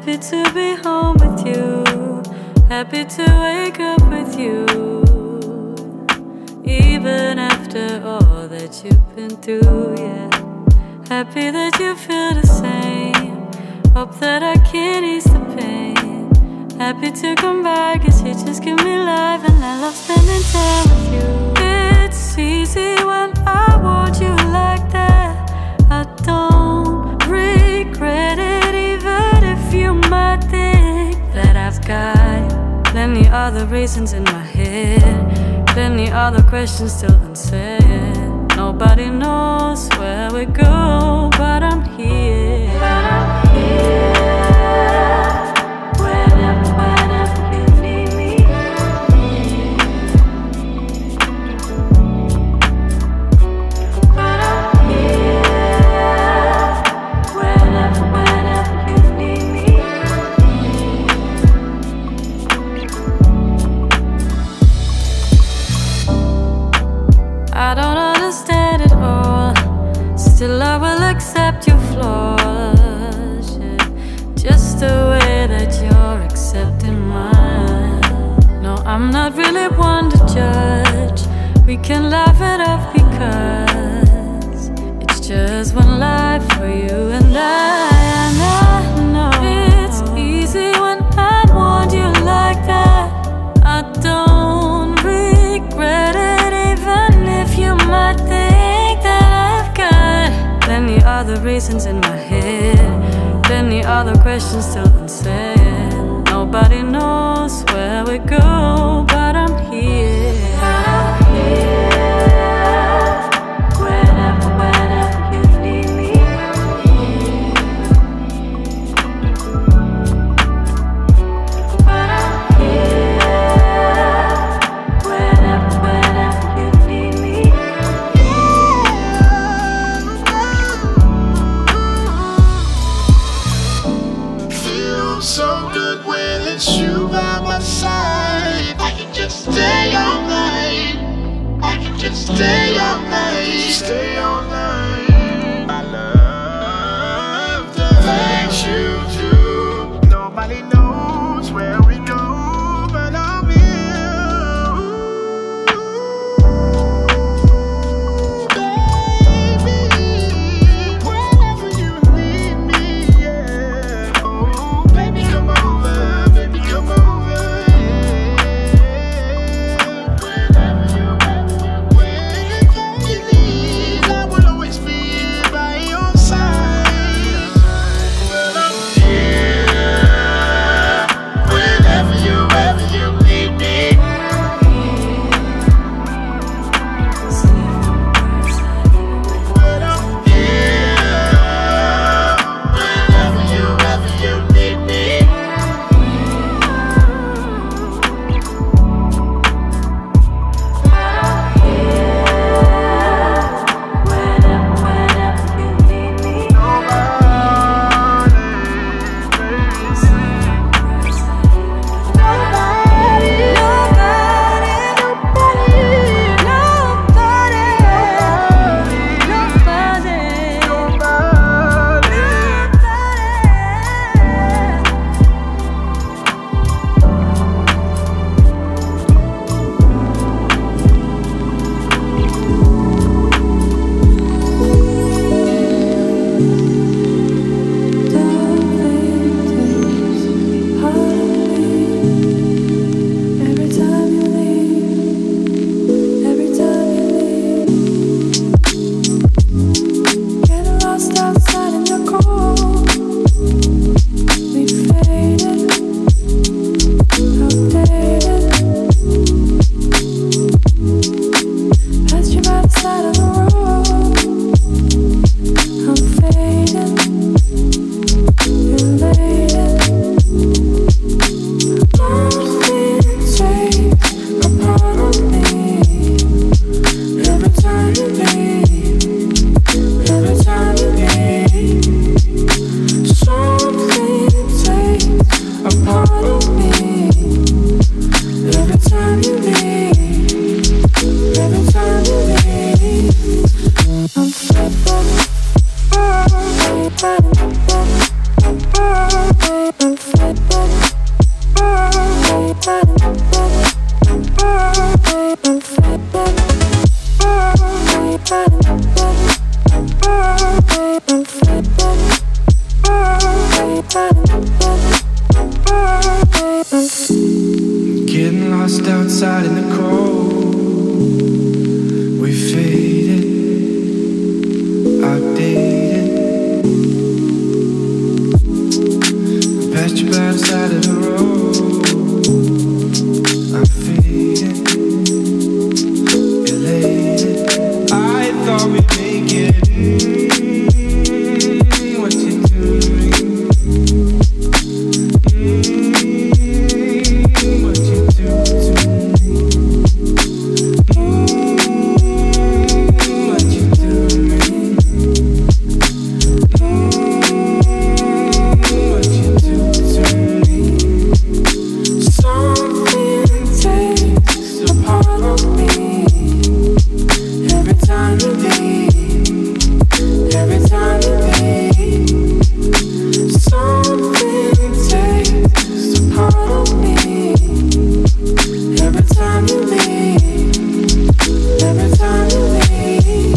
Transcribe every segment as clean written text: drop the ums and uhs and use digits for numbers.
Happy to be home with you, happy to wake up with you, even after all that you've been through, yeah. Happy that you feel the same, hope that I can ease the pain. Happy to come back, cause you just give me life, and I love spending time with you. It's easy when I want you like that, I don't regret it, even if you might think that I've got plenty other reasons in my head, plenty other questions still unsaid. Nobody knows where we go, but I'm here. Whenever you need me. But I'm here. Whenever you need me. I don't understand it all, still I will accept your flaws, yeah. Just the way that you're accepting mine. No, I'm not really one to judge, we can laugh it off because it's just one life for you and I know it's easy when I want you like that, I don't regret it, even if you might think that I've got plenty other reasons in my head, plenty other questions still unsaid. Nobody knows where we go, but I'm here. Whenever you need me. But I'm here. Whenever you need me. Feels so good when it's you by my side. I can just outside in the cold. We faded, outdated. Passed you by the side of the road. I'm faded, elated. I thought we'd make it. What you doing? What you do to me? What you do to me? What you do to me? Something takes a part of me. Every time you leave, every time you leave, something takes a part of me. Every time you leave, every time you leave.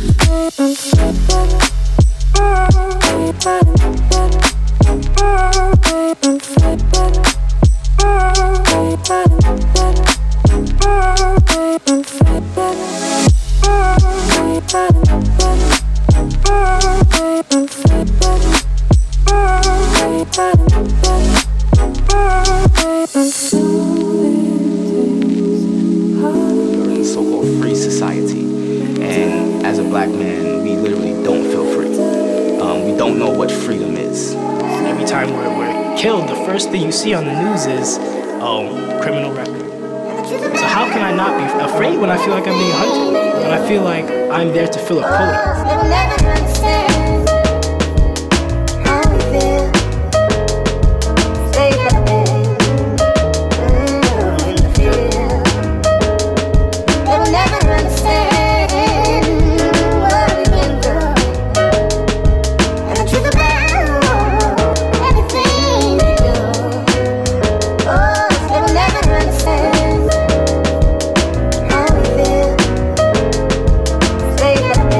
We're in so-called free society, and as a black man, we literally don't feel free. We don't know what freedom is. Every time we're killed, the first thing you see on the news is, criminal record. So how can I not be afraid when I feel like I'm being hunted? When I feel like I'm there to fill a quota? They'll never understand how we feel. Stay happy in the field. They'll never understand what we've been through and the truth about everything we do. Oh, they'll never understand how we feel. Stay happy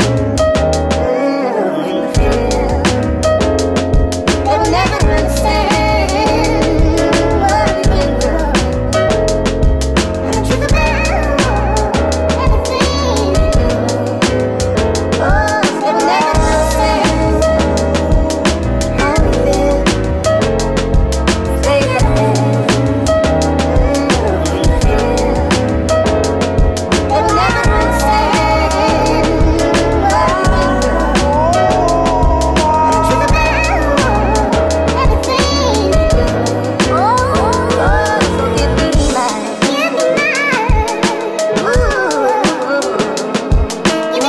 in the field. They'll never understand what we've been through and the truth about everything we do. Oh, they'll never understand how we feel. Stay happy in the field. They'll never understand what we've been through and the truth about everything we do. Oh, so give me mine. Give me mine. Ooh, give me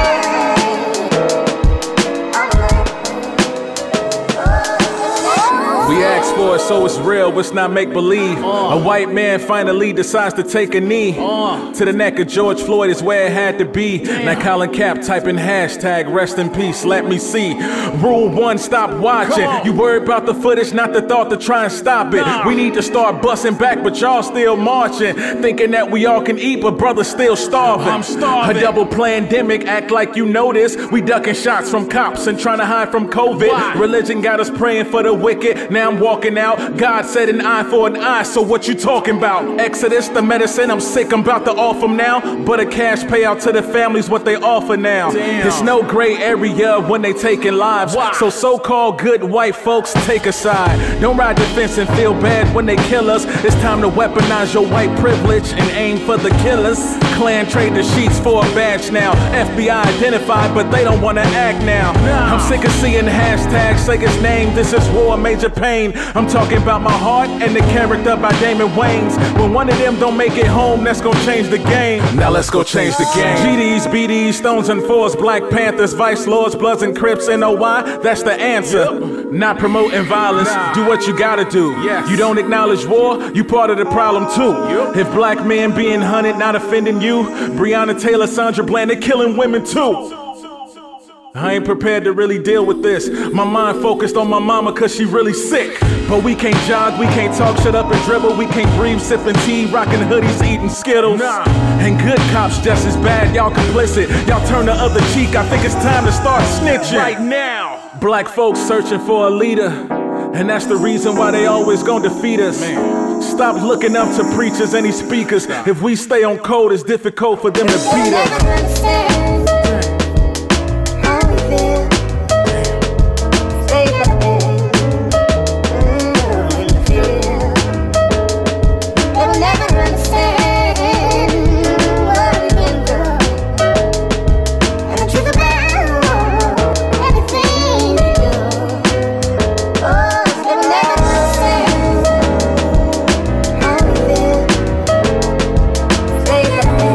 mine. We asked for it, so it's real, it's not make-believe. A white man finally decides to take a knee to the neck of George Floyd is where it had to be. Now Colin Cap typing hashtag rest in peace, let me see. Rule 1, stop watching. You worry about the footage, not the thought to try and stop it. We need to start busting back, but y'all still marching. Thinking that we all can eat, but brothers still starving. I'm starving. A double pandemic, act like you know this. We ducking shots from cops and trying to hide from COVID. Religion got us praying for the wicked. Now I'm walking out. God said an eye for an eye, so what you talking about? Exodus, the medicine, I'm sick, I'm about to off them now. But a cash payout to the families, what they offer now. It's no gray area when they taking lives. So-called good white folks, take a side. Don't ride the fence and feel bad when they kill us. It's time to weaponize your white privilege and aim for the killers. Klan trade the sheets for a badge now. FBI identified, but they don't want to act now. I'm sick of seeing hashtags say his name. This is war, major pain. I'm talking about my heart and the character by Damon Wayans. When one of them don't make it home, that's gonna change the game. Now let's go change the game. GDs, BDs, Stones and Fours, Black Panthers, Vice Lords, Bloods and Crips, NOI, that's the answer. Not promoting violence, do what you gotta do. You don't acknowledge war, you part of the problem too. If black men being hunted not offending you, Breonna Taylor, Sandra Bland, they're killing women too. I ain't prepared to really deal with this. My mind focused on my mama cause she really sick. But we can't jog, we can't talk, shut up and dribble. We can't breathe, sipping tea, rocking hoodies, eating Skittles. And good cops just as bad, y'all complicit. Y'all turn the other cheek, I think it's time to start snitching. Right now. Black folks searching for a leader, and that's the reason why they always gonna defeat us. Stop looking up to preachers and these speakers. If we stay on code, it's difficult for them to beat us. Understand how we feel. Stay that way. In the field. They will never understand what we've been through. And the truth about everything we do. Oh, they will never understand how we feel. Stay that way.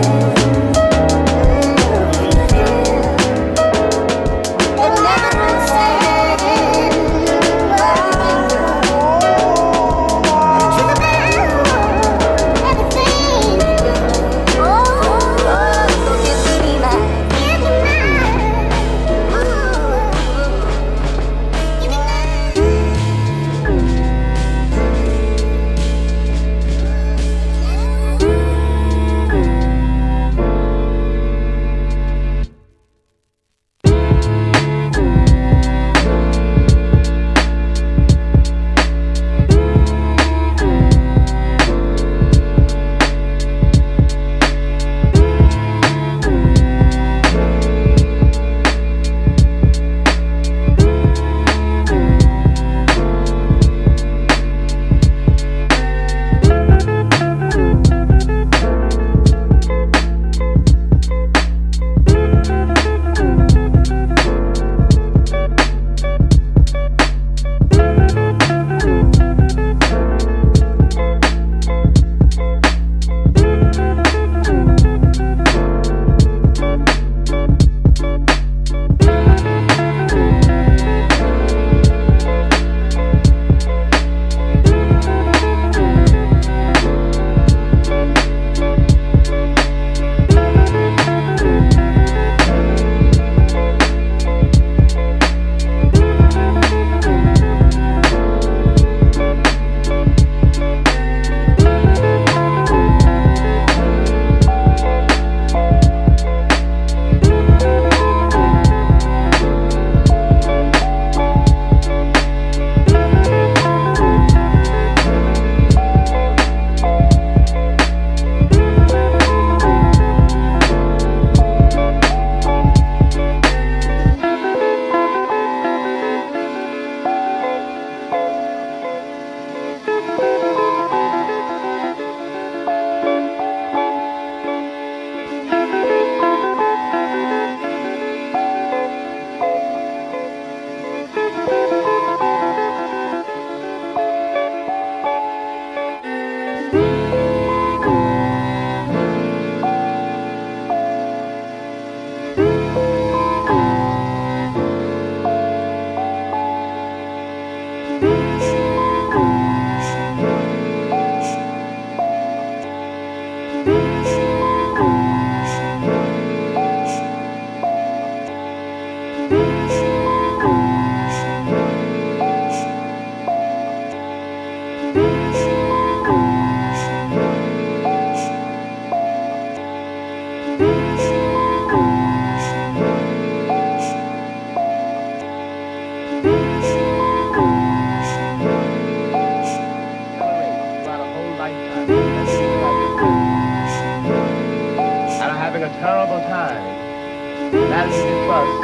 terrible time managing to trust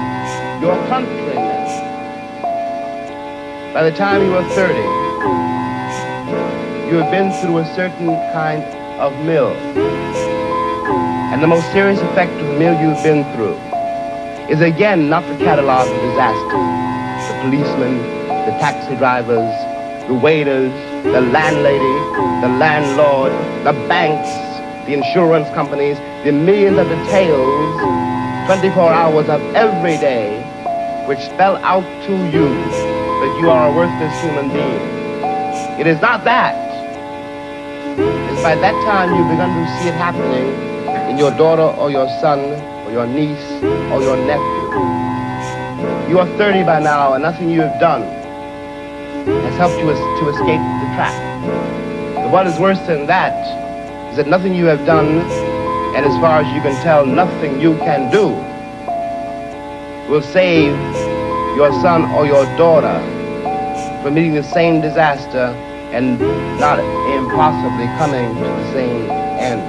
your countrymen. By the time you are 30, you have been through a certain kind of mill. And the most serious effect of the mill you've been through is again not the catalog of disasters. The policemen, the taxi drivers, the waiters, the landlady, the landlord, the banks, the insurance companies, the millions of details, 24 hours of every day, which spell out to you that you are a worthless human being. It is not that. It's by that time you've begun to see it happening in your daughter or your son or your niece or your nephew. You are 30 by now, and nothing you have done has helped you to escape the trap. But what is worse than that is that nothing you have done, and as far as you can tell, nothing you can do, will save your son or your daughter from meeting the same disaster and not impossibly coming to the same end.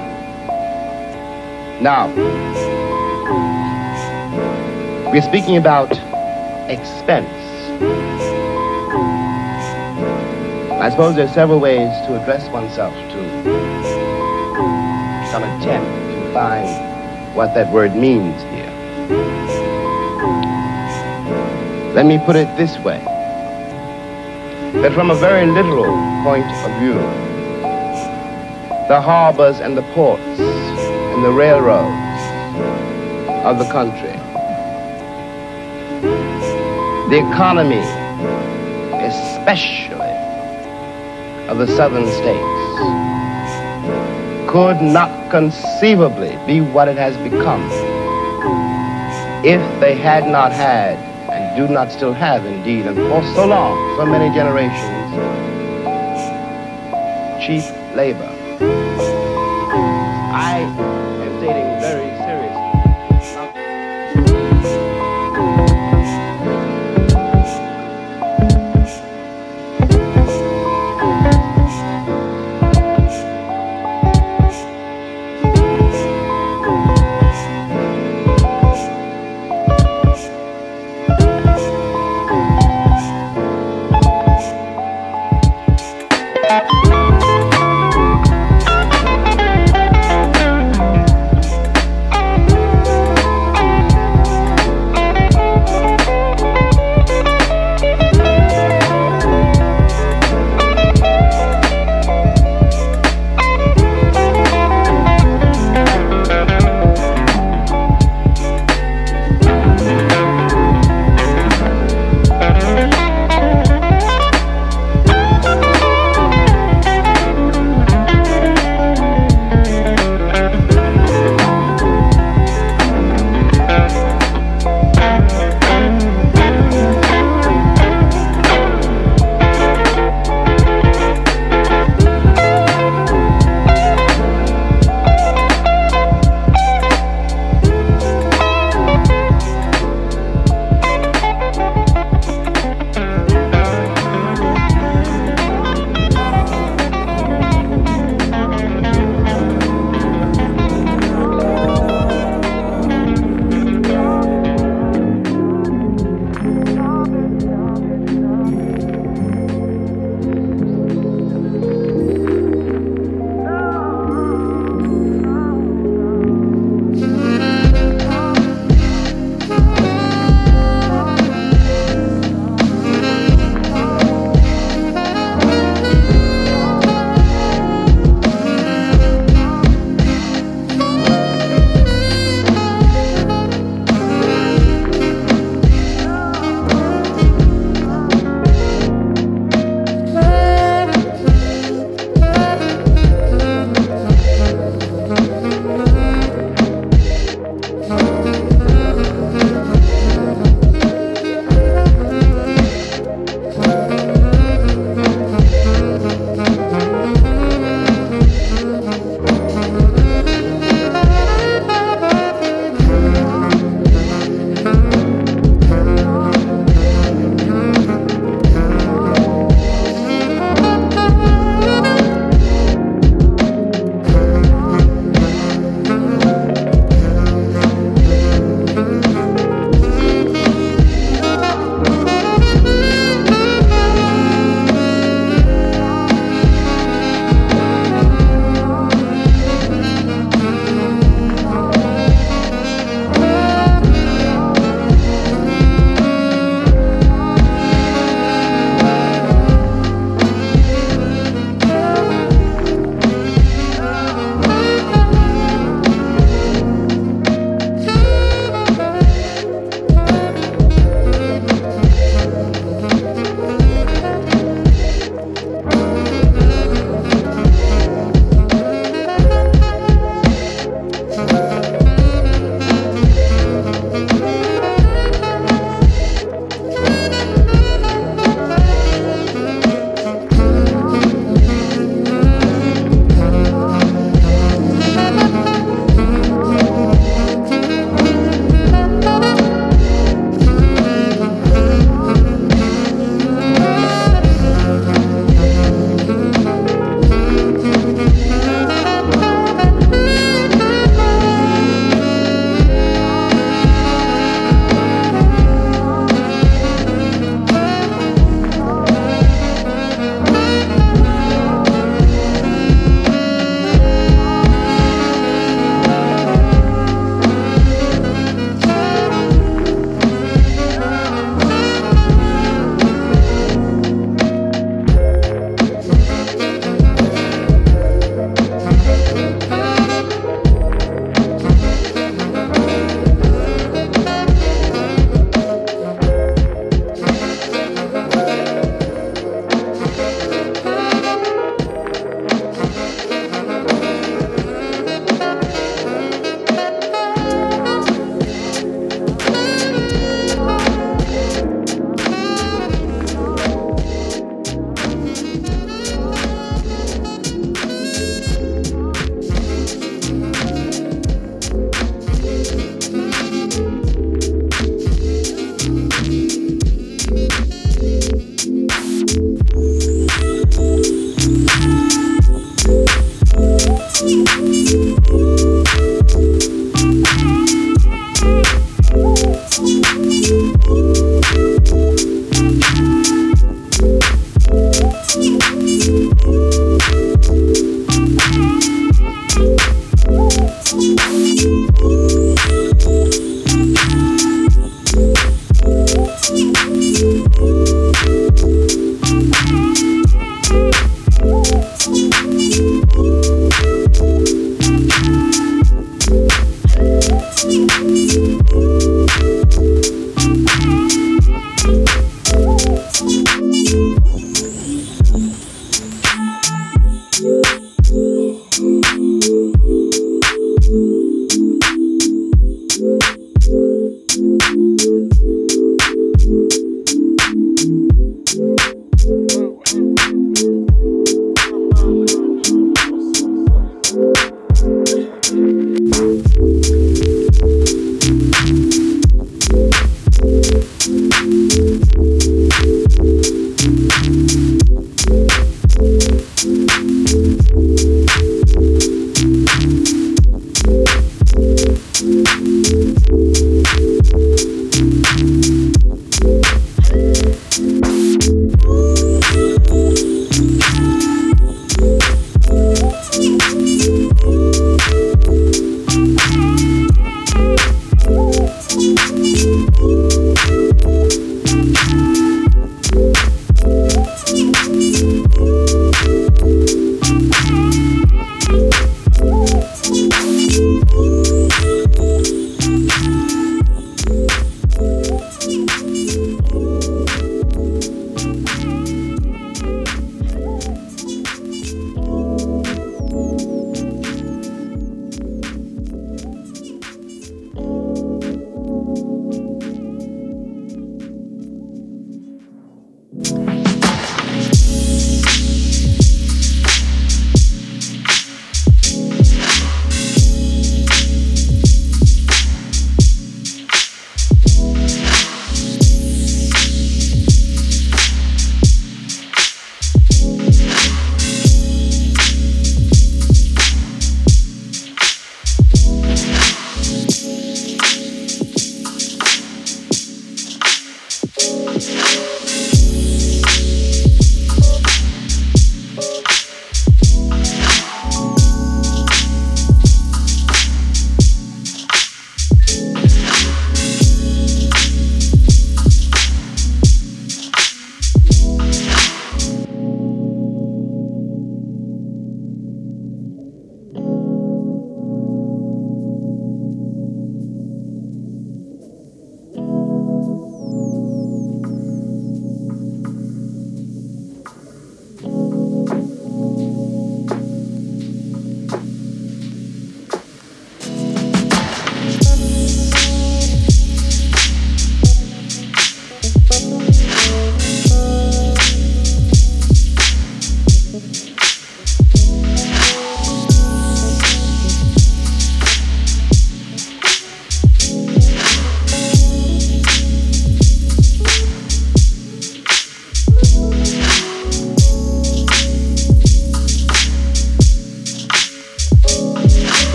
Now, we're speaking about expense. I suppose there are several ways to address oneself to some attempt to find what that word means here. Let me put it this way, that from a very literal point of view, the harbors and the ports and the railroads of the country, the economy, especially of the southern states, could not conceivably be what it has become if they had not had, and do not still have indeed, and for so long, so many generations, cheap labor. I am stating very seriously.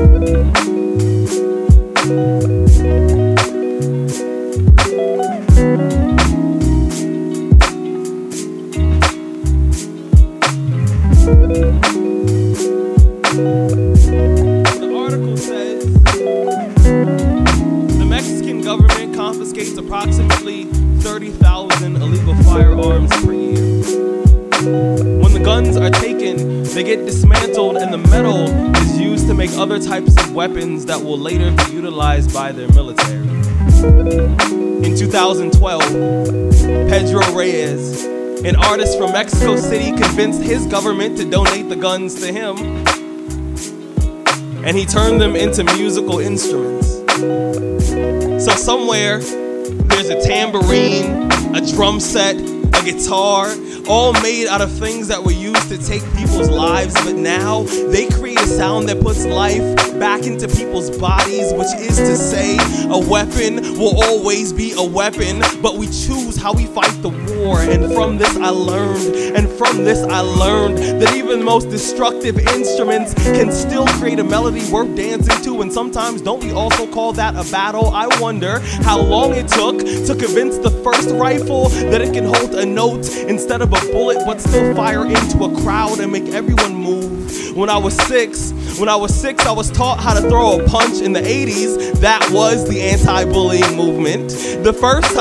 The article says the Mexican government confiscates approximately 30,000 illegal firearms per year. When the guns are taken, they get dismantled and the metal is used to make other types of weapons that will later be utilized by their military. In 2012, Pedro Reyes, an artist from Mexico City, convinced his government to donate the guns to him, and he turned them into musical instruments. So somewhere, there's a tambourine, a drum set, a guitar, all made out of things that were used to take people's lives, but now they create a sound that puts life back into people's bodies, which is to say, a weapon will always be a weapon, but we choose how we fight the war. And from this I learned that even the most destructive instruments can still create a melody worth dancing to, and sometimes don't we also call that a battle? I wonder how long it took to convince the first rifle that it can hold a note instead of a bullet, but still fire into a crowd and make everyone move. When I was six, I was taught how to throw a punch in the 80s. That was the anti-bullying movement. The first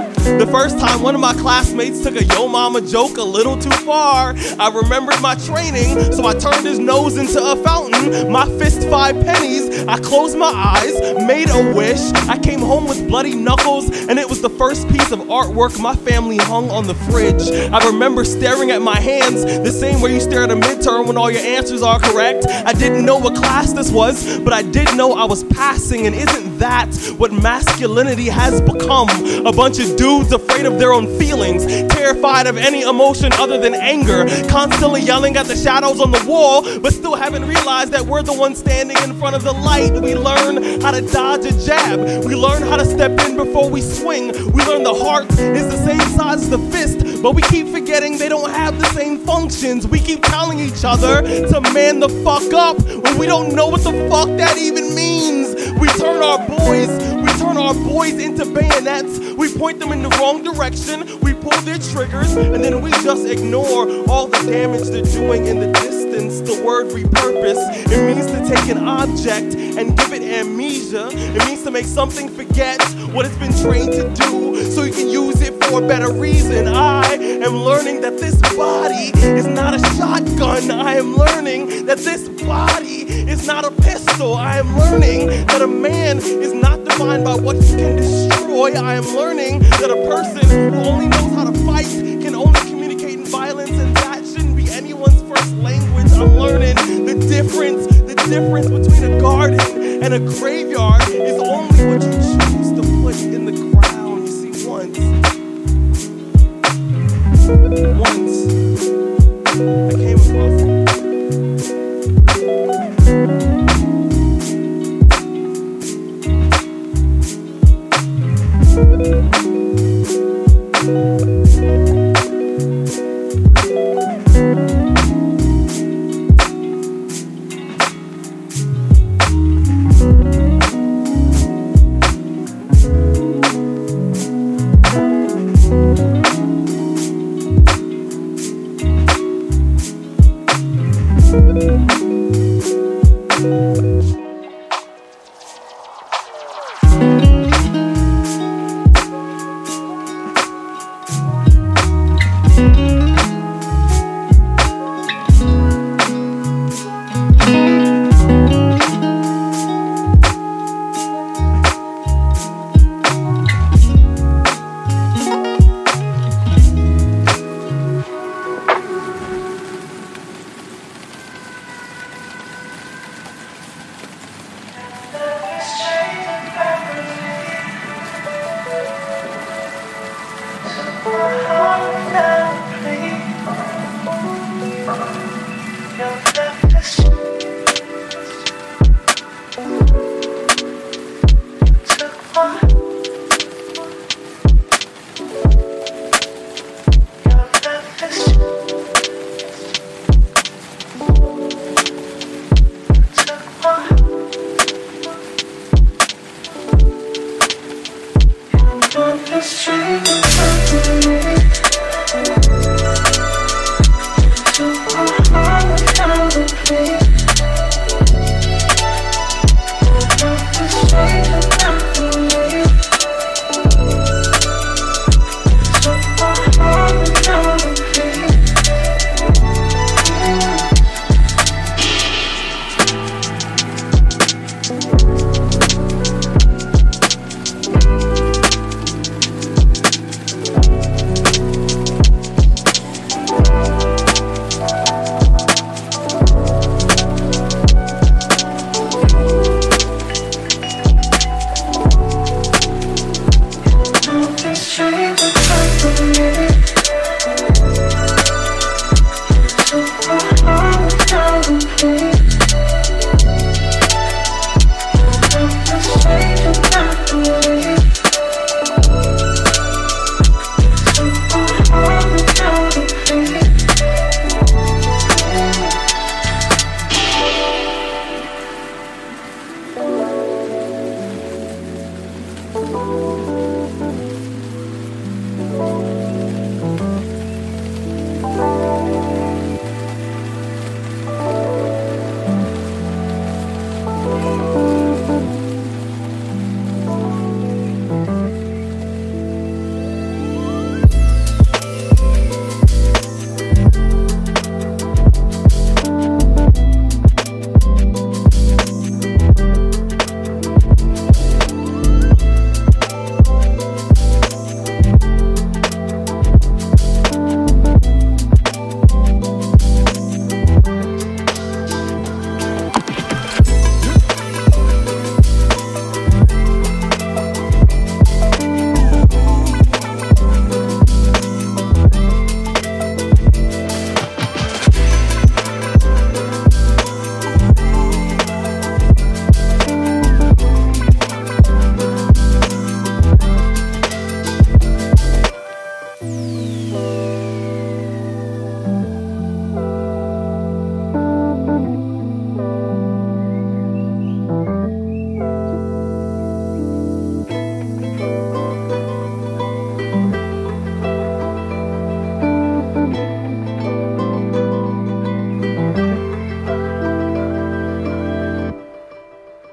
time one of my classmates took a yo mama joke a little too far, I remembered my training, so I turned his nose into a fountain. My fist 5 pennies, I closed my eyes, made a wish. I came home with bloody knuckles, and it was the first piece of artwork my family hung on the fridge. I remember staring at my hands the same way you stare at a midterm when all your answers are correct. I didn't know what class this was, but I did know I was passing, and isn't that what masculinity has become? A bunch of dudes afraid of their own feelings, terrified of any emotion other than anger, constantly yelling at the shadows on the wall, but still haven't realized that we're the ones standing in front of the light. We learn how to dodge a jab, we learn how to step in before we swing, we learn the heart is the same size as the fist, but we keep forgetting they don't have the same functions. We keep telling each other to man the fuck up when we don't know what the fuck that even means. We turn our boys into bayonets. We point them in the wrong direction, we pull their triggers, and then we just ignore all the damage they're doing in the distance. The word repurpose, it means to take an object and give it amnesia. It means to make something forget what it's been trained to do so you can use it for a better reason. I am learning that this body is not a shotgun. I am learning that this body is not a pistol. I am learning that a man is not defined by what he can destroy. I am learning that a person who only knows how to fight can only communicate in violence, and that shouldn't be anyone's first language. I'm learning the difference between a garden and a graveyard is only what you choose to put in the ground. You see, once I came across just change.